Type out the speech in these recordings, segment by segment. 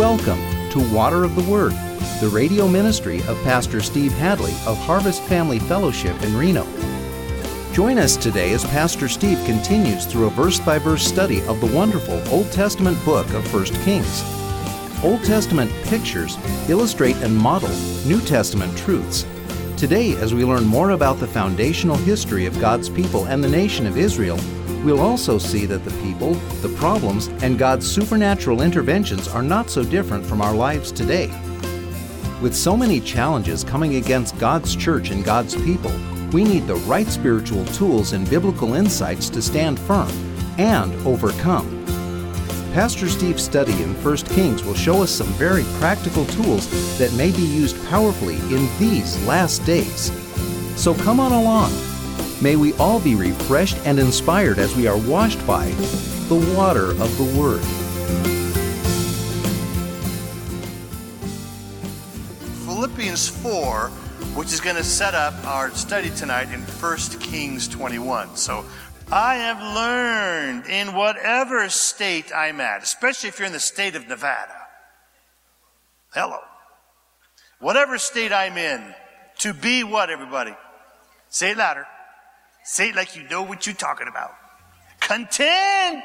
Welcome to Water of the Word, the radio ministry of Pastor Steve Hadley of Harvest Family Fellowship in Reno. Join us today as Pastor Steve continues through a verse-by-verse study of the wonderful Old Testament book of 1 Kings. Old Testament pictures illustrate and model New Testament truths. Today, as we learn more about the foundational history of God's people and the nation of Israel, we'll also see that the people, the problems, and God's supernatural interventions are not so different from our lives today. With so many challenges coming against God's church and God's people, we need the right spiritual tools and biblical insights to stand firm and overcome. Pastor Steve's study in 1 Kings will show us some very practical tools that may be used powerfully in these last days. So come on along. May we all be refreshed and inspired as we are washed by the water of the Word. Philippians 4, which is going to set up our study tonight in 1 Kings 21. So, I have learned in whatever state I'm at, especially if you're in the state of Nevada. Hello. Whatever state I'm in, to be what, everybody? Say it louder. Say it like you know what you're talking about. Content.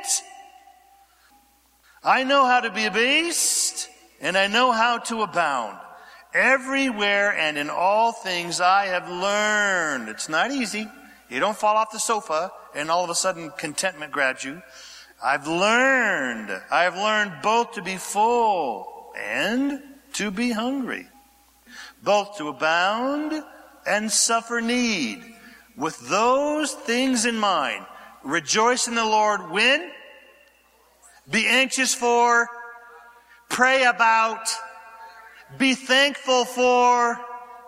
I know how to be abased, and I know how to abound. Everywhere and in all things I have learned. It's not easy. You don't fall off the sofa and all of a sudden contentment grabs you. I have learned both to be full and to be hungry, both to abound and suffer need. With those things in mind, rejoice in the Lord when? Be anxious for, pray about, be thankful for,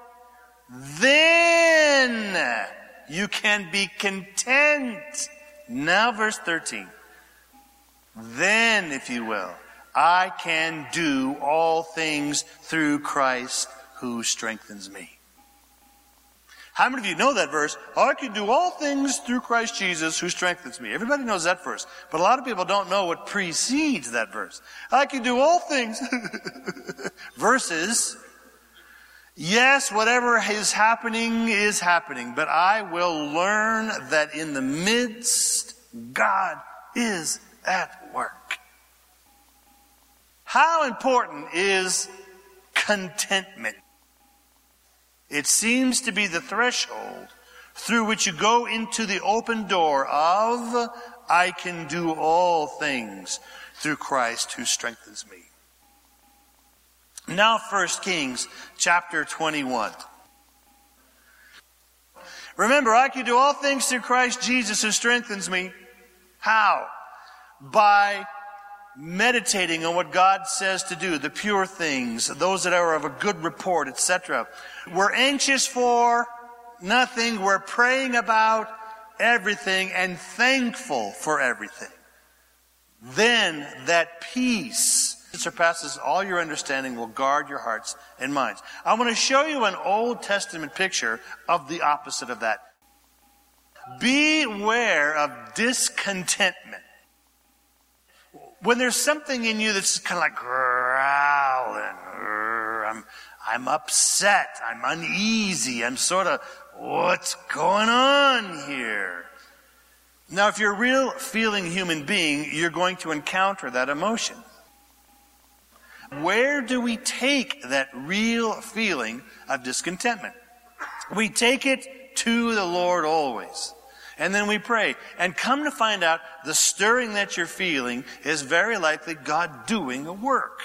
then you can be content. Now verse 13. Then, if you will, I can do all things through Christ who strengthens me. How many of you know that verse? I can do all things through Christ Jesus who strengthens me. Everybody knows that verse. But a lot of people don't know what precedes that verse. I can do all things. Versus, yes, whatever is happening, but I will learn that in the midst, God is at work. How important is contentment? It seems to be the threshold through which you go into the open door of, I can do all things through Christ who strengthens me. Now 1 Kings chapter 21. Remember, I can do all things through Christ Jesus who strengthens me. How? By meditating on what God says to do, the pure things, those that are of a good report, etc. We're anxious for nothing. We're praying about everything and thankful for everything. Then that peace that surpasses all your understanding will guard your hearts and minds. I want to show you an Old Testament picture of the opposite of that. Beware of discontentment. When there's something in you that's kind of like growling, I'm upset, I'm uneasy, I'm sort of, what's going on here? Now, if you're a real feeling human being, you're going to encounter that emotion. Where do we take that real feeling of discontentment? We take it to the Lord always. And then we pray. And come to find out, the stirring that you're feeling is very likely God doing a work.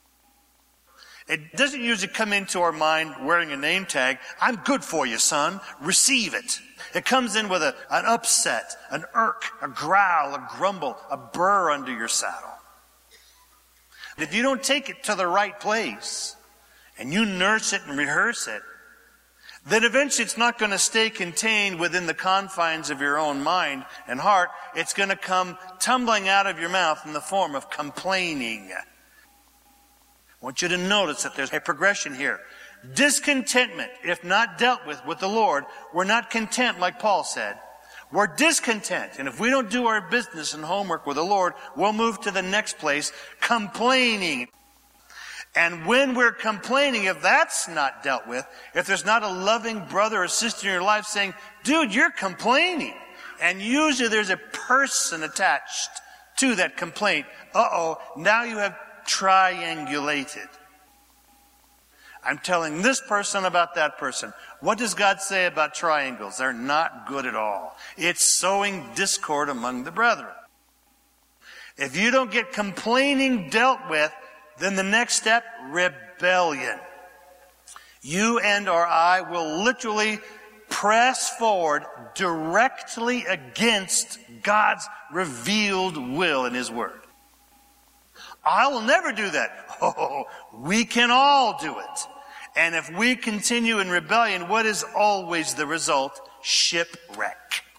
It doesn't usually come into our mind wearing a name tag. I'm good for you, son. Receive it. It comes in with an upset, an irk, a growl, a grumble, a burr under your saddle. If you don't take it to the right place, and you nurse it and rehearse it, then eventually it's not going to stay contained within the confines of your own mind and heart. It's going to come tumbling out of your mouth in the form of complaining. I want you to notice that there's a progression here. Discontentment, if not dealt with the Lord, we're not content like Paul said. We're discontent. And if we don't do our business and homework with the Lord, we'll move to the next place, complaining. And when we're complaining, if that's not dealt with, if there's not a loving brother or sister in your life saying, dude, you're complaining, and usually there's a person attached to that complaint, now you have triangulated. I'm telling this person about that person. What does God say about triangles? They're not good at all. It's sowing discord among the brethren. If you don't get complaining dealt with, then the next step, rebellion. You and or I will literally press forward directly against God's revealed will in His Word. I will never do that. We can all do it. And if we continue in rebellion, what is always the result? Shipwreck.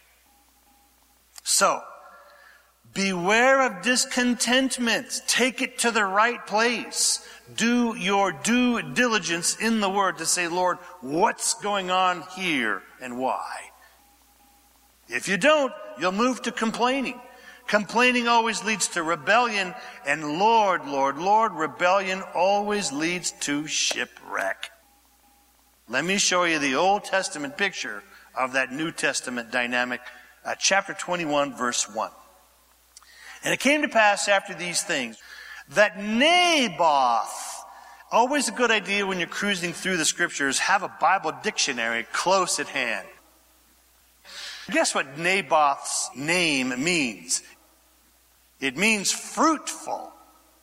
So, beware of discontentment. Take it to the right place. Do your due diligence in the Word to say, Lord, what's going on here and why? If you don't, you'll move to complaining. Complaining always leads to rebellion, and Lord, rebellion always leads to shipwreck. Let me show you the Old Testament picture of that New Testament dynamic, chapter 21, verse 1. And it came to pass after these things that Naboth, always a good idea when you're cruising through the Scriptures, have a Bible dictionary close at hand. Guess what Naboth's name means? It means fruitful.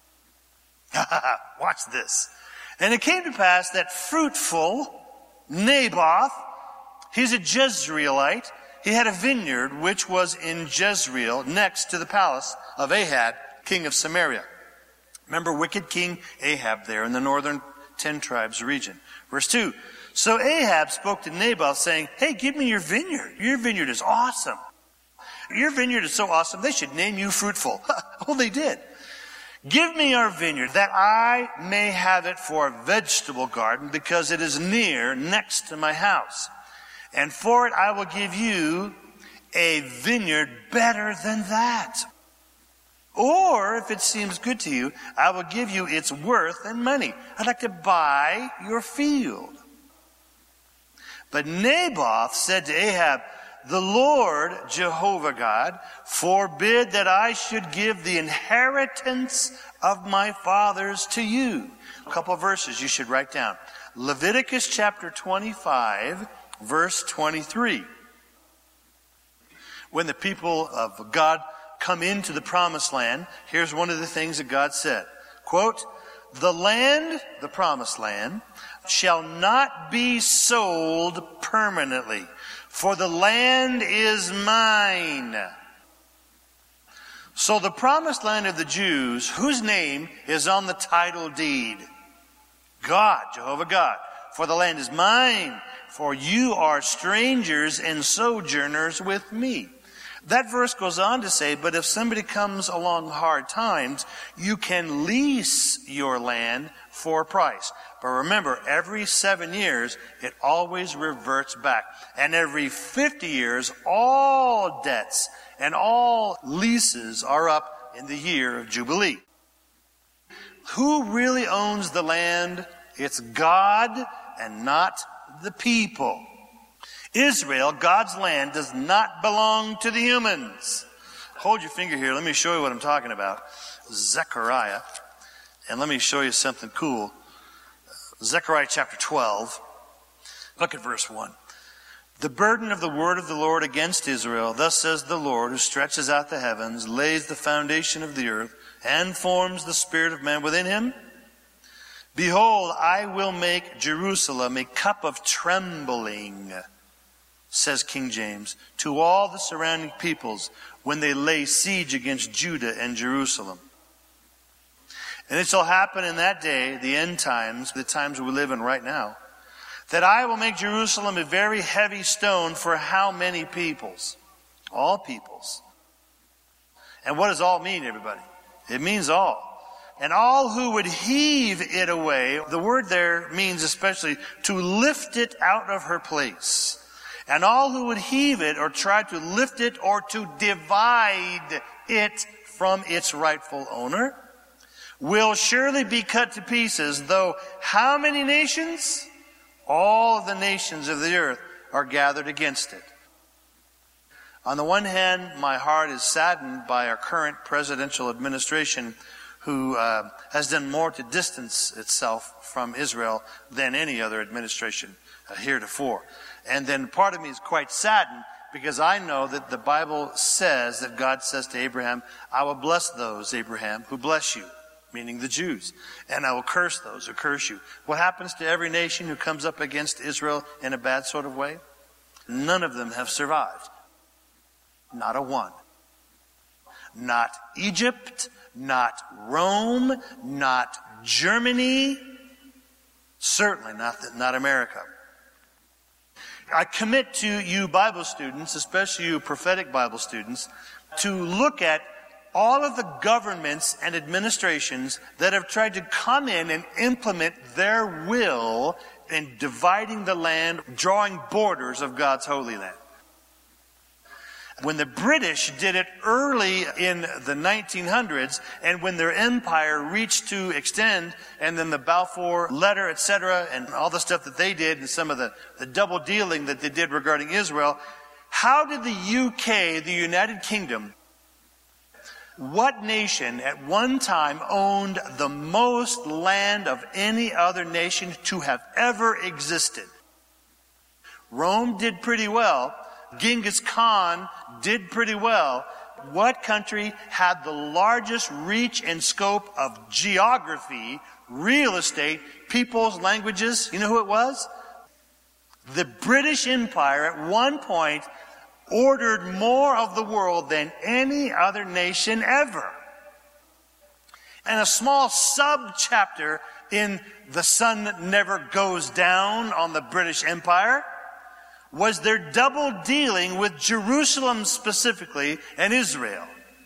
Watch this. And it came to pass that fruitful Naboth, he's a Jezreelite. He had a vineyard which was in Jezreel next to the palace of Ahab, king of Samaria. Remember wicked King Ahab there in the northern 10 tribes region. Verse 2. So Ahab spoke to Naboth saying, hey, give me your vineyard. Your vineyard is awesome. Your vineyard is so awesome, they should name you Fruitful. Well, they did. Give me your vineyard that I may have it for a vegetable garden because it is next to my house. And for it I will give you a vineyard better than that. Or, if it seems good to you, I will give you its worth in money. I'd like to buy your field. But Naboth said to Ahab, the Lord, Jehovah God, forbid that I should give the inheritance of my fathers to you. A couple of verses you should write down. Leviticus chapter 25, verse 23. When the people of God come into the promised land, here's one of the things that God said. Quote, the land, the promised land, shall not be sold permanently, for the land is mine. So the promised land of the Jews, whose name is on the title deed, God, Jehovah God, for the land is mine, for you are strangers and sojourners with me. That verse goes on to say, but if somebody comes along hard times, you can lease your land for a price. But remember, every 7 years, it always reverts back. And every 50 years, all debts and all leases are up in the year of Jubilee. Who really owns the land? It's God and not the people. Israel, God's land, does not belong to the humans. Hold your finger here. Let me show you what I'm talking about. Zechariah. And let me show you something cool. Zechariah chapter 12. Look at verse 1. The burden of the word of the Lord against Israel, thus says the Lord, who stretches out the heavens, lays the foundation of the earth, and forms the spirit of man within him. Behold, I will make Jerusalem a cup of trembling, says King James, to all the surrounding peoples when they lay siege against Judah and Jerusalem. And it shall happen in that day, the end times, the times we live in right now, that I will make Jerusalem a very heavy stone for how many peoples? All peoples. And what does all mean, everybody? It means all. And all who would heave it away, the word there means especially to lift it out of her place. And all who would heave it or try to lift it or to divide it from its rightful owner will surely be cut to pieces, though how many nations? All the nations of the earth are gathered against it. On the one hand, my heart is saddened by our current presidential administration, who has done more to distance itself from Israel than any other administration heretofore. And then part of me is quite saddened because I know that the Bible says that God says to Abraham, I will bless those, Abraham, who bless you, meaning the Jews, and I will curse those who curse you. What happens to every nation who comes up against Israel in a bad sort of way? None of them have survived. Not a one. Not Egypt, not Rome, not Germany, certainly not America. I commit to you Bible students, especially you prophetic Bible students, to look at all of the governments and administrations that have tried to come in and implement their will in dividing the land, drawing borders of God's holy land. When the British did it early in the 1900s, and when their empire reached to extend, and then the Balfour Letter, etc., and all the stuff that they did, and some of the double dealing that they did regarding Israel, how did the UK, the United Kingdom, what nation at one time owned the most land of any other nation to have ever existed? Rome did pretty well. Genghis Khan did pretty well. What country had the largest reach and scope of geography, real estate, peoples, languages? You know who it was? The British Empire at one point ordered more of the world than any other nation ever. And a small sub-chapter in The Sun Never Goes Down on the British Empire was their double dealing with Jerusalem specifically and Israel.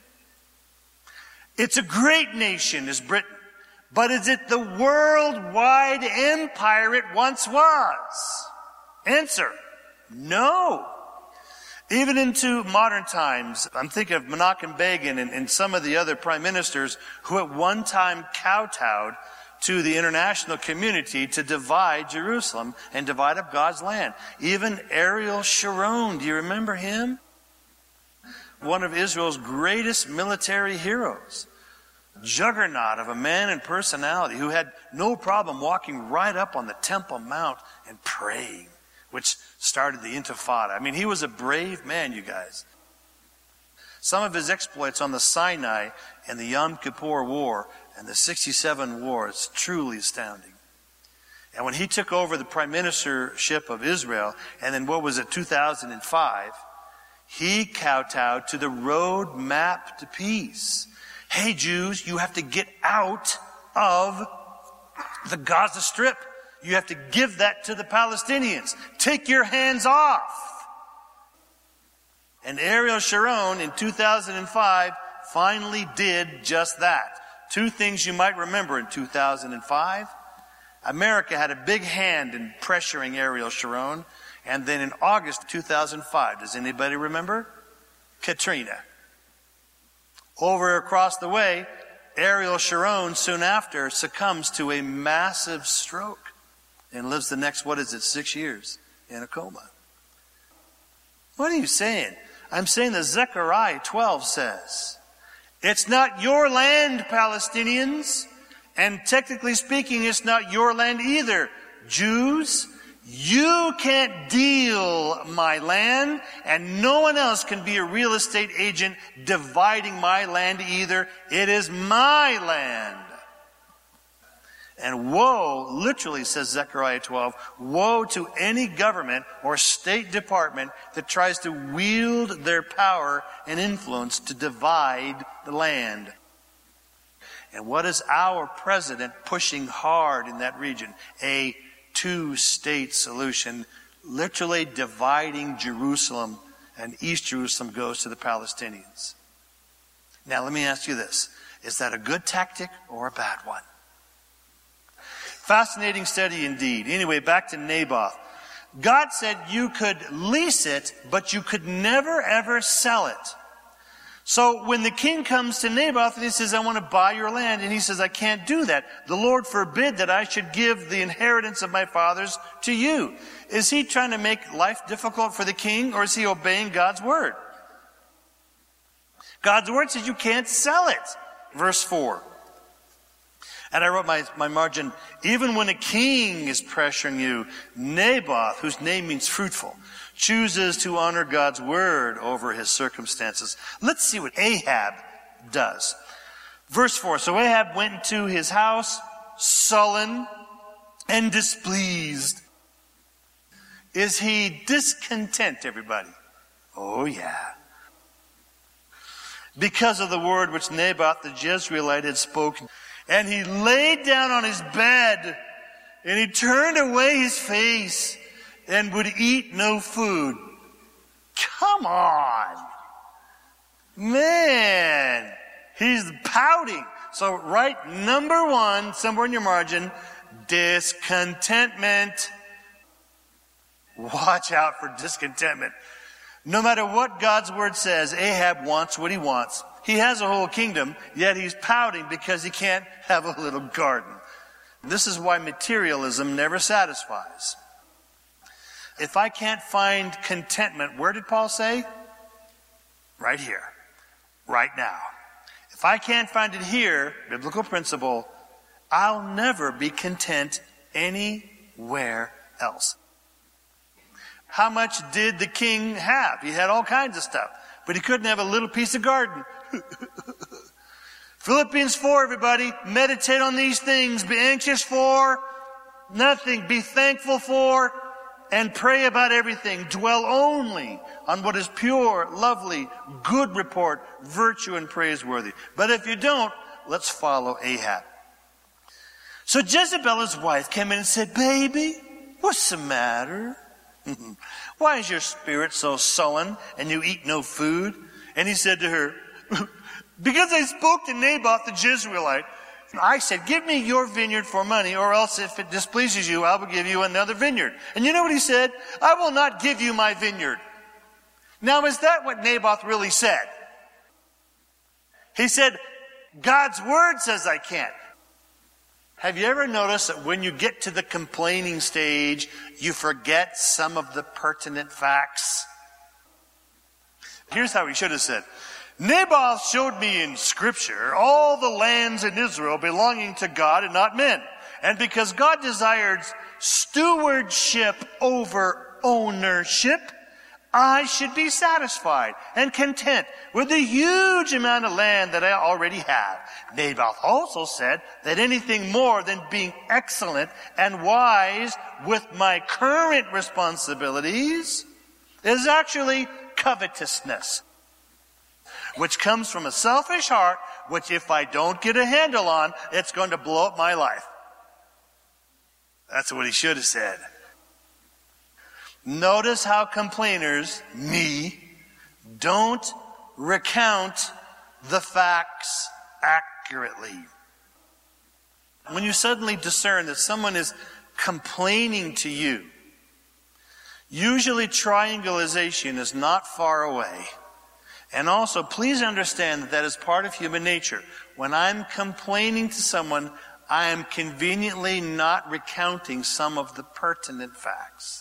It's a great nation, is Britain, but is it the worldwide empire it once was? Answer, no. Even into modern times, I'm thinking of Menachem Begin and some of the other prime ministers who at one time kowtowed to the international community to divide Jerusalem and divide up God's land. Even Ariel Sharon, do you remember him? One of Israel's greatest military heroes. Juggernaut of a man and personality who had no problem walking right up on the Temple Mount and praying, which started the Intifada. I mean, he was a brave man, you guys. Some of his exploits on the Sinai and the Yom Kippur War and the 67 War is truly astounding. And when he took over the prime ministership of Israel, and then 2005, he kowtowed to the road map to peace. Hey, Jews, you have to get out of the Gaza Strip. You have to give that to the Palestinians. Take your hands off. And Ariel Sharon in 2005 finally did just that. Two things you might remember in 2005. America had a big hand in pressuring Ariel Sharon. And then in August 2005, does anybody remember? Katrina. Over across the way, Ariel Sharon soon after succumbs to a massive stroke and lives the next, 6 years in a coma. What are you saying? I'm saying that Zechariah 12 says, it's not your land, Palestinians, and technically speaking, it's not your land either, Jews. You can't deal my land, and no one else can be a real estate agent dividing my land either. It is my land. And woe, literally says Zechariah 12, woe to any government or state department that tries to wield their power and influence to divide the land. And what is our president pushing hard in that region? A two-state solution, literally dividing Jerusalem, and East Jerusalem goes to the Palestinians. Now let me ask you this. Is that a good tactic or a bad one? Fascinating study indeed. Anyway, back to Naboth. God said you could lease it, but you could never ever sell it. So when the king comes to Naboth and he says, I want to buy your land, and he says, I can't do that. The Lord forbid that I should give the inheritance of my fathers to you. Is he trying to make life difficult for the king, or is he obeying God's word? God's word says you can't sell it. Verse 4. And I wrote my margin, even when a king is pressuring you, Naboth, whose name means fruitful, chooses to honor God's word over his circumstances. Let's see what Ahab does. Verse 4, so Ahab went into his house, sullen and displeased. Is he discontent, everybody? Oh, yeah. Because of the word which Naboth the Jezreelite had spoken. And he laid down on his bed, and he turned away his face, and would eat no food. Come on. Man, he's pouting. So write number 1, somewhere in your margin, discontentment. Watch out for discontentment. No matter what God's word says, Ahab wants what he wants. He has a whole kingdom, yet he's pouting because he can't have a little garden. This is why materialism never satisfies. If I can't find contentment, where did Paul say? Right here. Right now. If I can't find it here, biblical principle, I'll never be content anywhere else. How much did the king have? He had all kinds of stuff, but he couldn't have a little piece of garden. Philippians 4, everybody, meditate on these things. Be anxious for nothing. Be thankful for and pray about everything. Dwell only on what is pure, lovely, good report, virtue, and praiseworthy. But if you don't, let's follow Ahab. So Jezebel, his wife, came in and said, baby, what's the matter? Why is your spirit so sullen and you eat no food? And he said to her, because I spoke to Naboth the Jezreelite, I said, give me your vineyard for money, or else if it displeases you, I will give you another vineyard. And you know what he said? I will not give you my vineyard. Now, is that what Naboth really said? He said, God's word says I can't. Have you ever noticed that when you get to the complaining stage, you forget some of the pertinent facts? Here's how he should have said. Naboth showed me in Scripture all the lands in Israel belonging to God and not men. And because God desires stewardship over ownership, I should be satisfied and content with the huge amount of land that I already have. Naboth also said that anything more than being excellent and wise with my current responsibilities is actually covetousness, which comes from a selfish heart, which if I don't get a handle on, it's going to blow up my life. That's what he should have said. Notice how complainers, me, don't recount the facts accurately. When you suddenly discern that someone is complaining to you, usually triangulation is not far away. And also, please understand that is part of human nature. When I'm complaining to someone, I am conveniently not recounting some of the pertinent facts.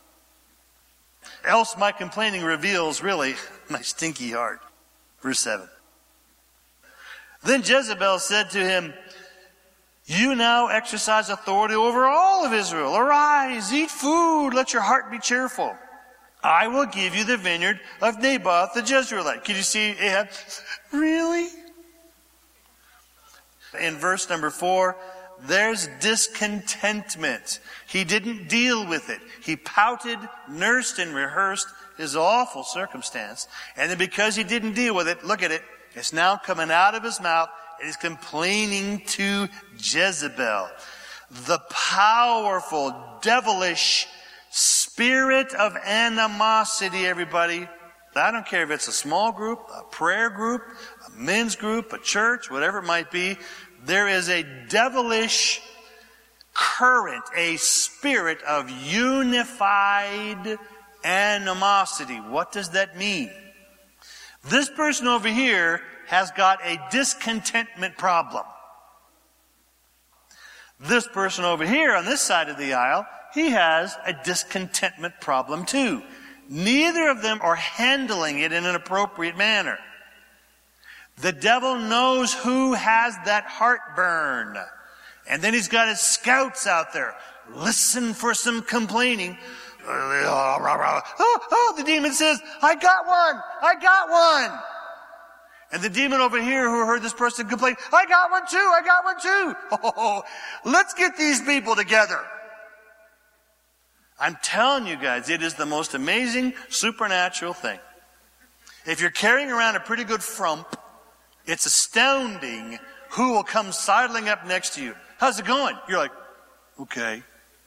Else my complaining reveals, really, my stinky heart. Verse 7. Then Jezebel said to him, you now exercise authority over all of Israel. Arise, eat food, let your heart be cheerful. I will give you the vineyard of Naboth the Jezreelite. Can you see Ahab? Really? In verse number 4, there's discontentment. He didn't deal with it. He pouted, nursed, and rehearsed his awful circumstance. And then because he didn't deal with it, look at it, it's now coming out of his mouth, and he's complaining to Jezebel. The powerful, devilish spirit of animosity, everybody. I don't care if it's a small group, a prayer group, a men's group, a church, whatever it might be. There is a devilish current, a spirit of unified animosity. What does that mean? This person over here has got a discontentment problem. This person over here on this side of the aisle, he has a discontentment problem too. Neither of them are handling it in an appropriate manner. The devil knows who has that heartburn. And then he's got his scouts out there. Listen for some complaining. The demon says, I got one. And the demon over here who heard this person complain, I got one too. Oh, let's get these people together. I'm telling you guys, it is the most amazing supernatural thing. If you're carrying around a pretty good frump, it's astounding who will come sidling up next to you. How's it going? You're like, okay.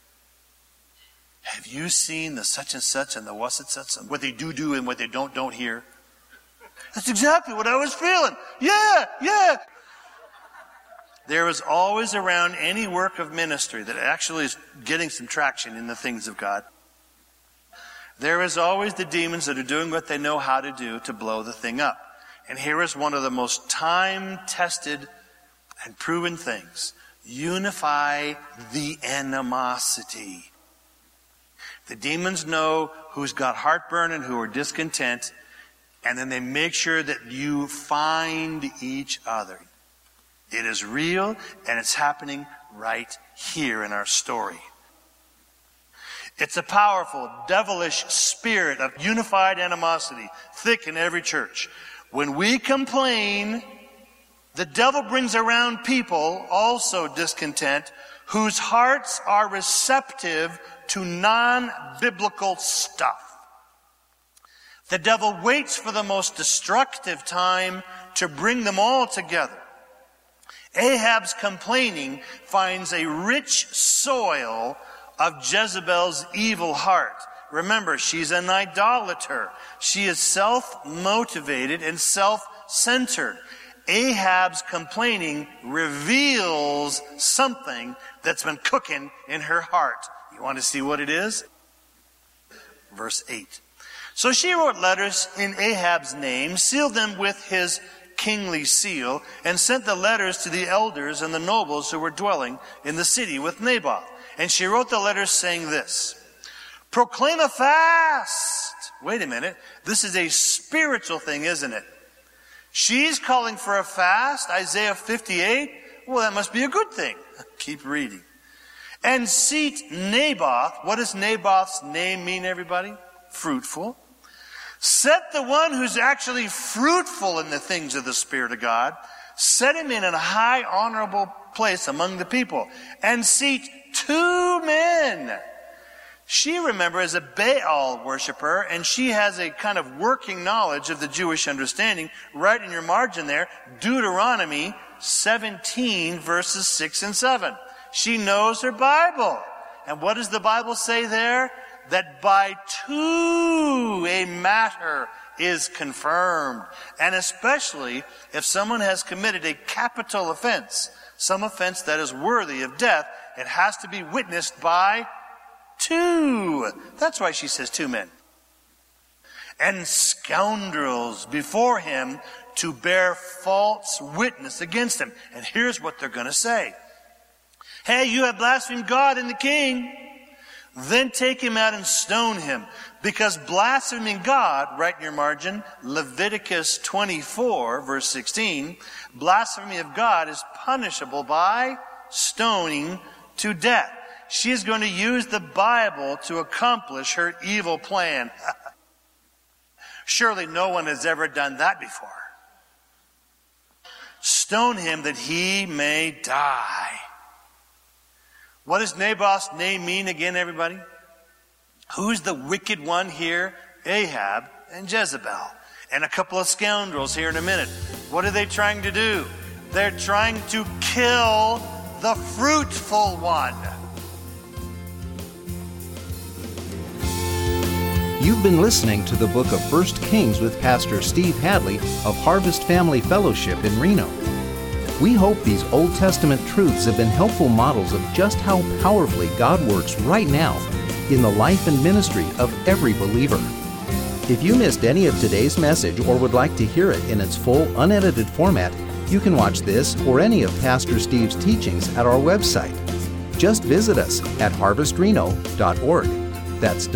Have you seen the such and such and the what's it such and what they do and what they don't hear? That's exactly what I was feeling. Yeah. There is always around any work of ministry that actually is getting some traction in the things of God. There is always the demons that are doing what they know how to do to blow the thing up. And here is one of the most time-tested and proven things. Unify the animosity. The demons know who's got heartburn and who are discontent, and then they make sure that you find each other. It is real, and it's happening right here in our story. It's a powerful, devilish spirit of unified animosity, thick in every church. When we complain, the devil brings around people, also discontent, whose hearts are receptive to non-biblical stuff. The devil waits for the most destructive time to bring them all together. Ahab's complaining finds a rich soil of Jezebel's evil heart. Remember, she's an idolater. She is self-motivated and self-centered. Ahab's complaining reveals something that's been cooking in her heart. You want to see what it is? Verse 8. So she wrote letters in Ahab's name, sealed them with his kingly seal, and sent the letters to the elders and the nobles who were dwelling in the city with Naboth. And she wrote the letters saying this, proclaim a fast. Wait a minute. This is a spiritual thing, isn't it? She's calling for a fast, Isaiah 58. Well, that must be a good thing. Keep reading. And seat Naboth. What does Naboth's name mean, everybody? Fruitful. Set the one who's actually fruitful in the things of the Spirit of God. Set him in a high, honorable place among the people. And seat 2 men. She, remember, is a Baal worshiper, and she has a kind of working knowledge of the Jewish understanding. Right in your margin there, Deuteronomy 17, verses 6 and 7. She knows her Bible. And what does the Bible say there? That by 2 a matter is confirmed. And especially if someone has committed a capital offense, some offense that is worthy of death, it has to be witnessed by 2. That's why she says 2 men. And scoundrels before him to bear false witness against him. And here's what they're going to say. Hey, you have blasphemed God and the king. Then take him out and stone him. Because blaspheming God, right in your margin, Leviticus 24, verse 16, blasphemy of God is punishable by stoning to death. She is going to use the Bible to accomplish her evil plan. Surely no one has ever done that before. Stone him that he may die. What does Naboth's name mean again, everybody? Who's the wicked one here? Ahab and Jezebel. And a couple of scoundrels here in a minute. What are they trying to do? They're trying to kill the fruitful one. You've been listening to the book of 1 Kings with Pastor Steve Hadley of Harvest Family Fellowship in Reno. We hope these Old Testament truths have been helpful models of just how powerfully God works right now in the life and ministry of every believer. If you missed any of today's message or would like to hear it in its full, unedited format, you can watch this or any of Pastor Steve's teachings at our website. Just visit us at harvestreno.org. That's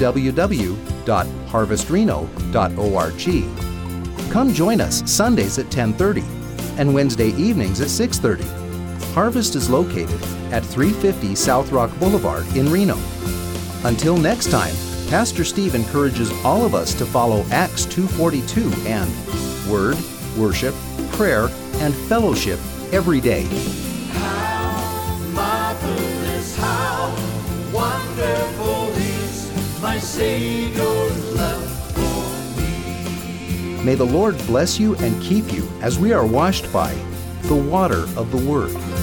www.harvestreno.org. Come join us Sundays at 10:30 and Wednesday evenings at 6:30. Harvest is located at 350 South Rock Boulevard in Reno. Until next time, Pastor Steve encourages all of us to follow Acts 2:42 and Word, Worship, Prayer, and Fellowship every day. How marvelous, how wonderful is my Savior's love for me. May the Lord bless you and keep you as we are washed by the water of the Word.